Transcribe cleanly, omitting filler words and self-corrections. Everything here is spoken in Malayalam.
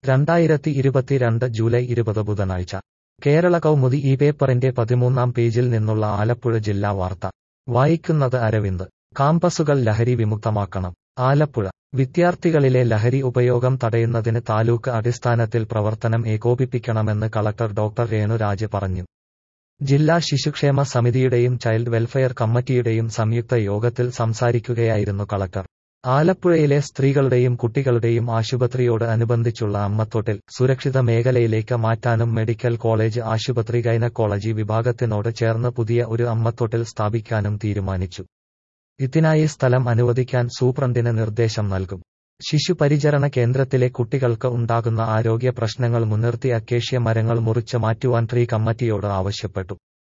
2022 ജൂലൈ 20 ബുധനാഴ്ച കേരള കൗമുദി ഈ പേപ്പറിന്റെ 13-ാം പേജിൽ നിന്നുള്ള ആലപ്പുഴ ജില്ലാ വാർത്ത വായിക്കുന്നത് അരവിന്ദ്. കാമ്പസുകൾ ലഹരി വിമുക്തമാക്കണം. ആലപ്പുഴ വിദ്യാർത്ഥികളിലെ ലഹരി ഉപയോഗം തടയുന്നതിന് താലൂക്ക് അടിസ്ഥാനത്തിൽ പ്രവർത്തനം ഏകോപിപ്പിക്കണമെന്ന് കളക്ടർ ഡോക്ടർ രേണുരാജ് പറഞ്ഞു. ജില്ലാ ശിശുക്ഷേമ സമിതിയുടെയും ചൈൽഡ് വെൽഫെയർ കമ്മിറ്റിയുടെയും സംയുക്ത യോഗത്തിൽ സംസാരിക്കുകയായിരുന്നു കളക്ടർ. ആലപ്പുഴയിലെ സ്ത്രീകളുടെയും കുട്ടികളുടെയും ആശുപത്രിയോട് അനുബന്ധിച്ചുള്ള അമ്മത്തൊട്ടിൽ സുരക്ഷിത മേഖലയിലേക്ക് മാറ്റാനും മെഡിക്കൽ കോളേജ് ആശുപത്രി ഗൈനക്കോളജി വിഭാഗത്തിനോട് ചേർന്ന് പുതിയ ഒരു അമ്മത്തൊട്ടിൽ സ്ഥാപിക്കാനും തീരുമാനിച്ചു. ഇതിനായി സ്ഥലം അനുവദിക്കാൻ സൂപ്രണ്ടിന് നിർദ്ദേശം നൽകും. ശിശുപരിചരണ കേന്ദ്രത്തിലെ കുട്ടികൾക്ക് ഉണ്ടാകുന്ന ആരോഗ്യ പ്രശ്നങ്ങൾ മുൻനിർത്തി അക്കേഷ്യ മരങ്ങൾ മുറിച്ച് മാറ്റുവാൻ ട്രീ കമ്മിറ്റിയോട് ആവശ്യപ്പെട്ടു.